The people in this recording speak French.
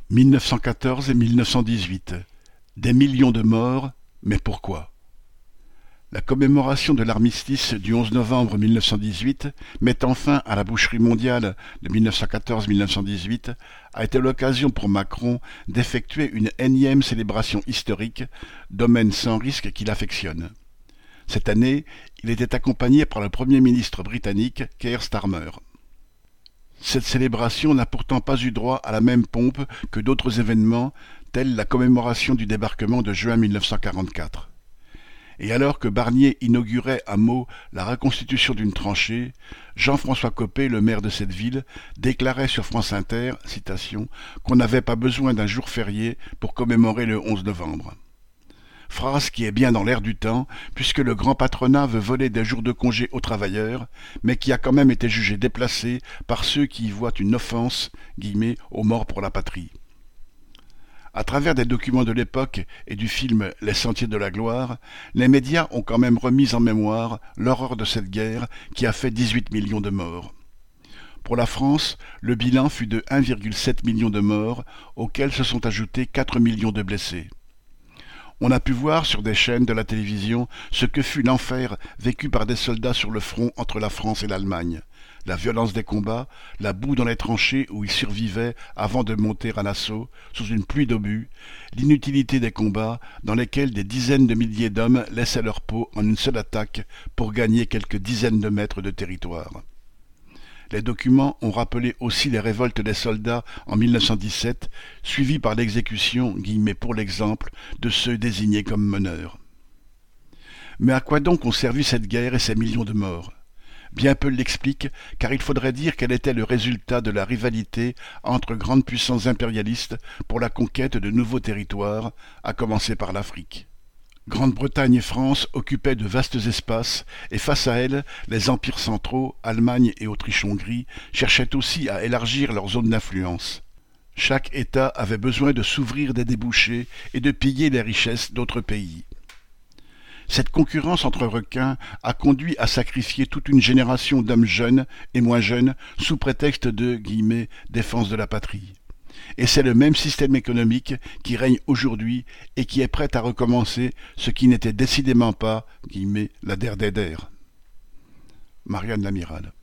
1914 et 1918. Des millions de morts, mais pourquoi? La commémoration de l'armistice du 11 novembre 1918, mettant fin à la boucherie mondiale de 1914-1918, a été l'occasion pour Macron d'effectuer une énième célébration historique, domaine sans risque qu'il affectionne. Cette année, il était accompagné par le Premier ministre britannique Keir Starmer. Cette célébration n'a pourtant pas eu droit à la même pompe que d'autres événements, tels la commémoration du débarquement de juin 1944. Et alors que Barnier inaugurait à Meaux la reconstitution d'une tranchée, Jean-François Copé, le maire de cette ville, déclarait sur France Inter, citation, qu'on n'avait pas besoin d'un jour férié pour commémorer le 11 novembre. Phrase qui est bien dans l'air du temps, puisque le grand patronat veut voler des jours de congé aux travailleurs, mais qui a quand même été jugé déplacé par ceux qui y voient une offense, guillemets, aux morts pour la patrie. À travers des documents de l'époque et du film Les Sentiers de la Gloire, les médias ont quand même remis en mémoire l'horreur de cette guerre qui a fait 18 millions de morts. Pour la France, le bilan fut de 1,7 million de morts, auxquels se sont ajoutés 4 millions de blessés. On a pu voir sur des chaînes de la télévision ce que fut l'enfer vécu par des soldats sur le front entre la France et l'Allemagne. La violence des combats, la boue dans les tranchées où ils survivaient avant de monter à l'assaut, sous une pluie d'obus, l'inutilité des combats dans lesquels des dizaines de milliers d'hommes laissaient leur peau en une seule attaque pour gagner quelques dizaines de mètres de territoire. Les documents ont rappelé aussi les révoltes des soldats en 1917, suivies par l'exécution, guillemets pour l'exemple, de ceux désignés comme meneurs. Mais à quoi donc ont servi cette guerre et ces millions de morts? Bien peu l'expliquent, car il faudrait dire qu'elle était le résultat de la rivalité entre grandes puissances impérialistes pour la conquête de nouveaux territoires, à commencer par l'Afrique. Grande-Bretagne et France occupaient de vastes espaces, et face à elles, les empires centraux, Allemagne et Autriche-Hongrie, cherchaient aussi à élargir leur zone d'influence. Chaque État avait besoin de s'ouvrir des débouchés et de piller les richesses d'autres pays. Cette concurrence entre requins a conduit à sacrifier toute une génération d'hommes jeunes et moins jeunes sous prétexte de guillemets, « défense de la patrie ». Et c'est le même système économique qui règne aujourd'hui et qui est prêt à recommencer ce qui n'était décidément pas, guillemets, la der des der. Marianne Lamiral.